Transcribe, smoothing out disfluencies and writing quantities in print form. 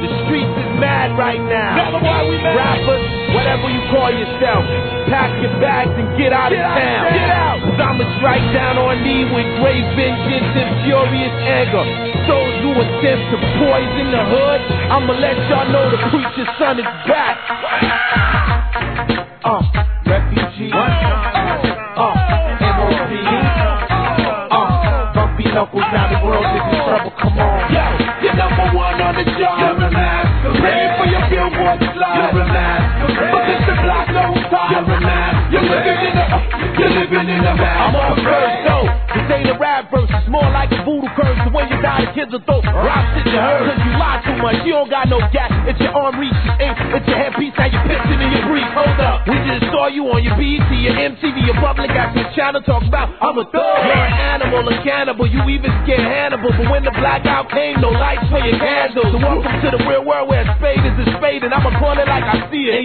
The streets is mad right now. Tell them why we mad. Rappers, whatever you call yourself, pack your bags and get out of town. Get out. Cause I'ma strike down on thee with great vengeance and furious anger. Those who attempt to poison the hood, I'ma let y'all know the preacher's son is back. Refugee. Bumpy knuckles, now the world is in trouble, come on. Yo, you're number one on the chart. You're a masquerade. Ready for your billboard slide. You're a masquerade. But this the block don't stop. You're a masquerade. You're living in the masquerade. I'm on first though. This ain't a rap verse, it's more like a voodoo curse. The way you die, the kids will throw rocks at your herd. Cause you lie too much, you don't got no gas. It's your arm reach, it's your headpiece, now you're pissing in your brief. Hold up, we just saw you on your BET, your MTV, your public access channel talk about I'm a thug. You're an animal, a cannibal, you even scared Hannibal. But when the blackout came, no lights for your candles. So welcome to the real world where a spade is a spade, and I'ma call it like I see it.